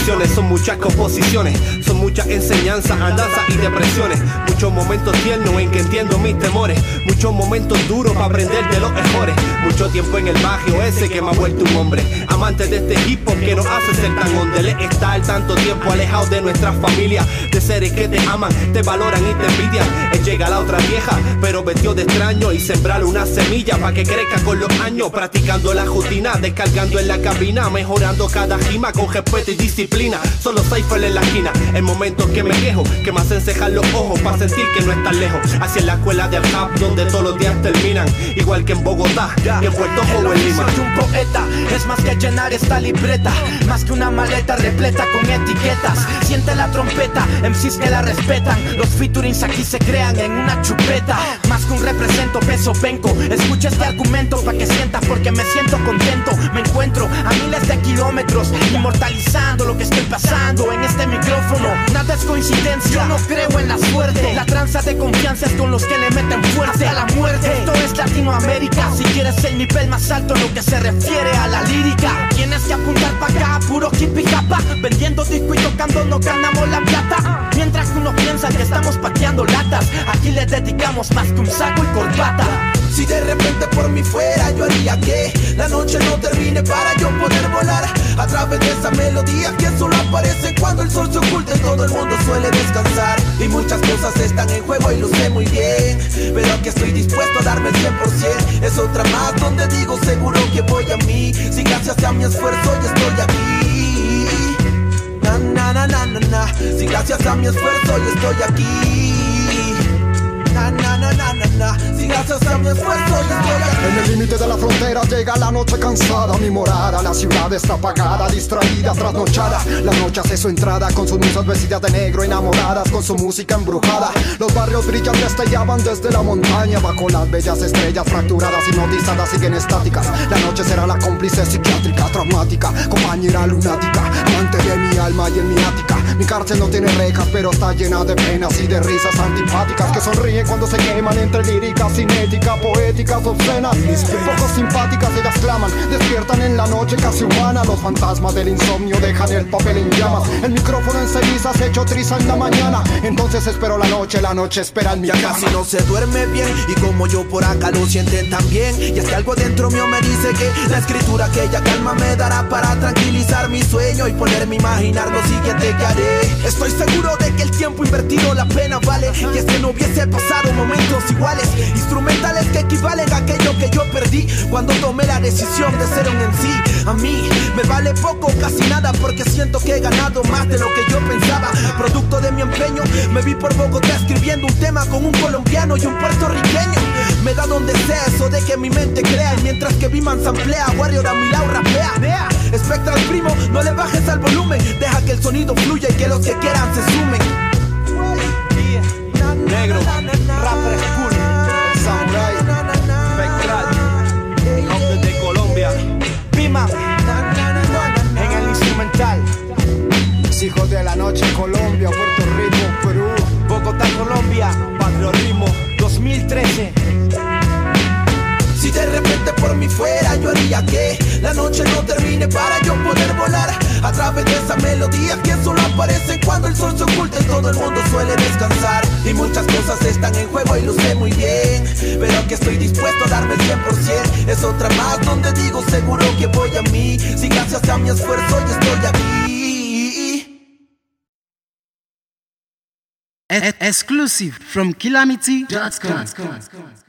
bendiciones, son muchas composiciones, son muchas enseñanzas, andanzas y depresiones. Muchos momentos tiernos en que entiendo mis temores, muchos momentos duros para aprender de los mejores. Mucho tiempo en el barrio ese que me ha vuelto un hombre, amante de este hip hop que nos hace ser tan ondele. Estar tanto tiempo alejado de nuestra familia, de seres que te aman, te valoran y te envidian. Llega la otra vieja, pero vestido de extraño, y sembrar una semilla para que crezca con los años. Practicando la rutina, descargando en la cabina, mejorando cada rima con respeto y disciplina. Son los cyphers en la esquina, en momentos que me quejo, que me hacen cejar los ojos para sentir que no estás lejos. Hacia la escuela del rap donde todos los días terminan, igual que en Bogotá, que en Puerto Rico o en Lima. Soy un poeta, es más que llenar esta libreta, más que una maleta repleta con etiquetas. Siente la trompeta, MCs que la respetan, los featurings aquí se crean en una chupeta. Más que un represento, peso venco. Escucha este argumento pa' que sientas, porque me siento contento. Me encuentro a miles de kilómetros, inmortalizando lo que estoy pasando en este micrófono. Nada es coincidencia, yo no creo en la suerte. La tranza de confianza es con los que le meten fuerte a la muerte. Esto es Latinoamérica, si quieres el nivel más alto en lo que se refiere a la lírica. Tienes que apuntar pa' acá, puro hip y japa. Vendiendo disco y tocando no ganamos la plata. Mientras que uno piensa que estamos pateando latas, aquí les dedicamos más que un saco y corbata. Si de repente por mí fuera, yo haría que la noche no termine para yo poder volar a través de esa melodía que solo aparece cuando el sol se oculta y todo el mundo suele descansar. Y muchas cosas están en juego y lo sé muy bien, pero aquí estoy dispuesto a darme el 100%. Es otra más donde digo seguro que voy a mí. Si gracias a mi esfuerzo yo estoy aquí. Na, na, na, na, na, na. Si gracias a mi esfuerzo yo estoy aquí. Na, na, na, na, na, na. Si gracias a mi esfuerzo yo estoy aquí. En el límite de la frontera llega la noche cansada. Mi morada, la ciudad está apagada, distraída, trasnochada. La noche hace su entrada con sus musas vestidas de negro, enamoradas con su música embrujada. Los barrios brillan, destellaban desde la montaña. Bajo las bellas estrellas fracturadas, hipnotizadas, siguen estáticas. La noche será la cómplice psiquiátrica, traumática, compañera lunática, amante de mi alma y en mi ática. Mi cárcel no tiene rejas, pero está llena de penas y de risas antipáticas que sonríen cuando se queman entre líricas, cinética, poéticas, obscenas. Poco simpáticas, ellas claman, despiertan en la noche casi humana. Los fantasmas del insomnio dejan el papel en llamas. El micrófono en cenizas hecho triza en la mañana. Entonces espero la noche espera en mi cama. Casi no se duerme bien, y como yo por acá lo sienten también. Y es que algo dentro mío me dice que la escritura aquella calma me dará para tranquilizar mi sueño y ponerme a imaginar lo siguiente que haré. Estoy seguro de que el tiempo invertido la pena vale, y es que no hubiese pasado momentos iguales, instrumentales que equivalen a aquello que yo perdí cuando tomé la decisión de ser un MC. A mí me vale poco, casi nada, porque siento que he ganado más de lo que yo pensaba. Producto de mi empeño, me vi por Bogotá escribiendo un tema con un colombiano y un puertorriqueño. Me da donde sea eso de que mi mente crea, y mientras que Biman samplea, Warrior a mi lado rapea. Spectral primo, no le bajes al volumen, deja que el sonido fluya y que los que quieran se sumen. Negro, rapper cool, el samurai, Spectral, hombre de Colombia, Biman en el instrumental. Hijos de la noche, Colombia, Puerto Rico, Perú, Bogotá, Colombia, patriotismo 2013. Si de repente por mí fuera, yo haría que la noche no termine para yo poder volar a través de esa melodía que solo aparecen cuando el sol se oculta y todo el mundo suele descansar. Y muchas cosas están en juego y lo sé muy bien, pero aquí estoy dispuesto a darme el 100%. Es otra más donde digo seguro que voy a mí. Si gracias a mi esfuerzo yo estoy aquí. Exclusive from Calamity.com.